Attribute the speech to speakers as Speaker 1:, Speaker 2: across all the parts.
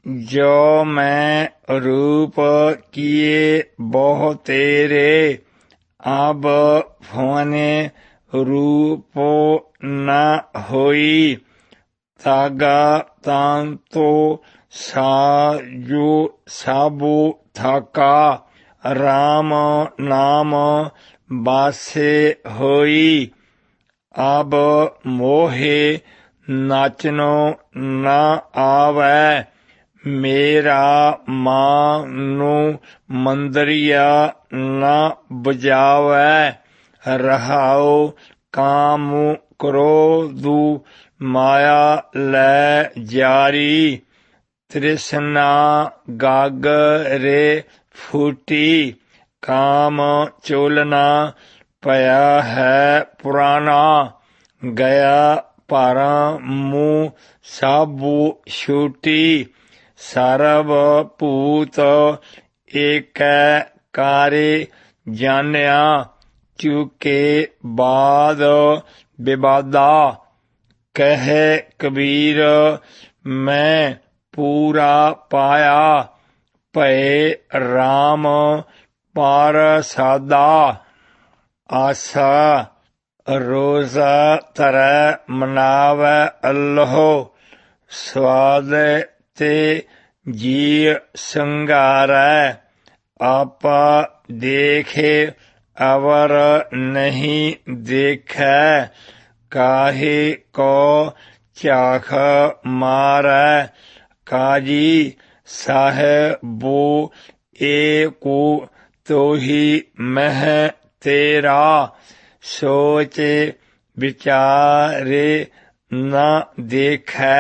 Speaker 1: जो मैं रूप किए बहु तेरे, अब फने रूपो न होई। तागा तांतो साजो साबु थाका, राम नाम बासे होई। अब मोहे नाचनो न आवै, मेरा मानु मंदरिया न बजावै। रहाओ काम क्रोधु माया लै जारी, तृष्णा गागरे फूटी। काम चोलना पया है पुराना, गया पारा मुँह साबू छूटी। सरब पूत एक कारे जानिया, चूके बाद विवादा। कहे कबीर मैं पूरा पाया, भय राम पारसादा। आसा रोजा तरह मनावै अल्लाहो, स्वाद ते जी संगारै। आपा देखे अवर नहीं देखै, काहे को चाख मारै। काजी साहेबो एको तोही मह तेरा, सोच विचारे न देखै।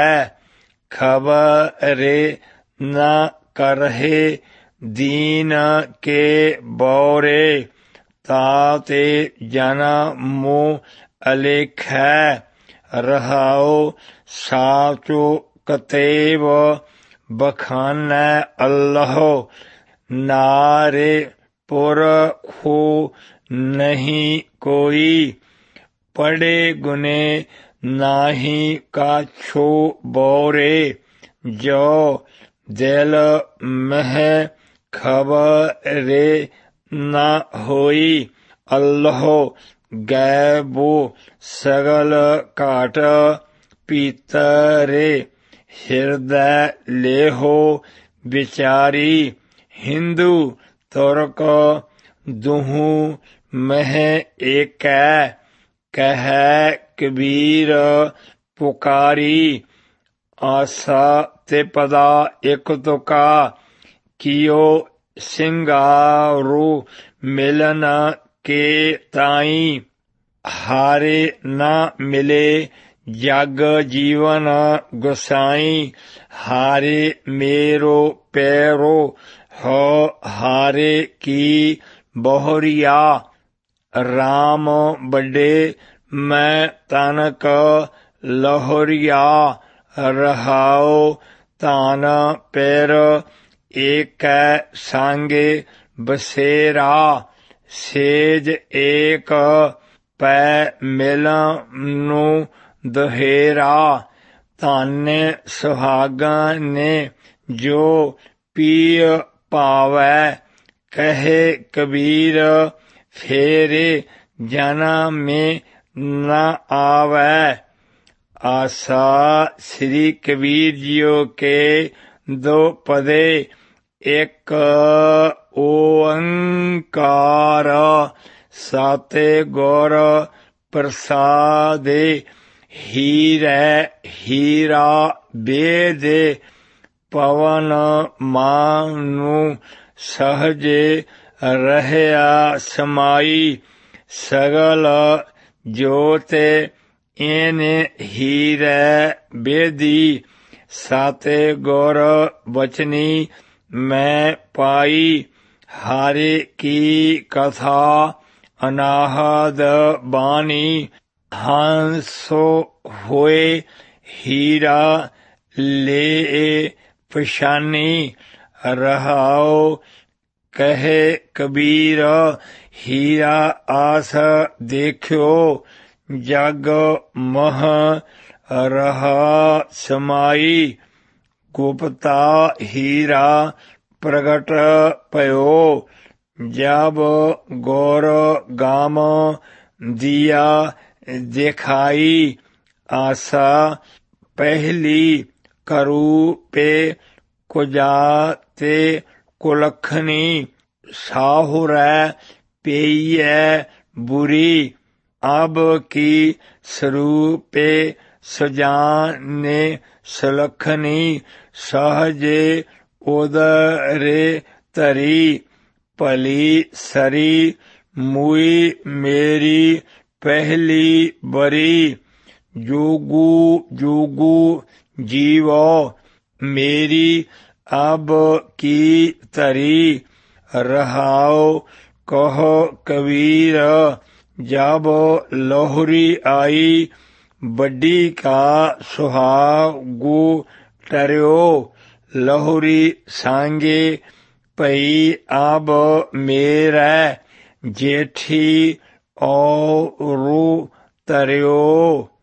Speaker 1: खबरे न करहे दीन के बौरे, ताते जन्मो अलेखै। रहाओ साचो कतेव बखानै अल्लाहो, नारे पुरखो नहीं कोई। पड़े गुने नाही काछो बौरे, जो दिल मह खबरे न होई। अल्लाहो गैबो सगल काट पीतरे, हृदय लेहो विचारी। हिंदू तुर्क दुहु मह एकै, कहे कबीर पुकारी। आसा ते पदा एक तुका, कियो सिंगारो मिलन के ताई। हारे न मिले जग जीवन गुसाई, हारे मेरो पैरो हो हारे की बहुरिया। राम बड़े मैं तनक लहोरिया, रहाओ तान पैर एक सांगे बसेरा। सेज एक पै मिलनु दोहेरा, ताने सुहागा ने जो पिय पावै। कहे कबीर फेरे जन्म में न आवै। आसा श्री कबीर जियो के दो पदे, एक ओंकार साते गौर प्रसादे। हीरै हीरा वेद, पवन मानु सहजे रहया समाई। सगल जोत इन हीरै वेदी, साते गौर बचनी मैं पाई। हारे की कथा अनाहद बानी, हंसो होए हीरा ले पशानी। रहाओ कहे कबीर हीरा आस देखियो, जग मह रहा समाई। गुप्ता हीरा प्रगट पयो जब गौर गाम दिया दिखाई आशा पहली करू पे कुजाते कुलखनी साहुरै पेय बुरी अब की स्वरूपे सजाने सुलखनी सहजे उदरे तरी भली सरी मुई मेरी पहली बरी जोगू जोगू जीवो मेरी अब की तरी रहाओ कहो कबीर जब लोहरी आई बड़ी का सुहागू टर्यो लोहरी सांगे पई अब मेरा जेठी औरू तरयो।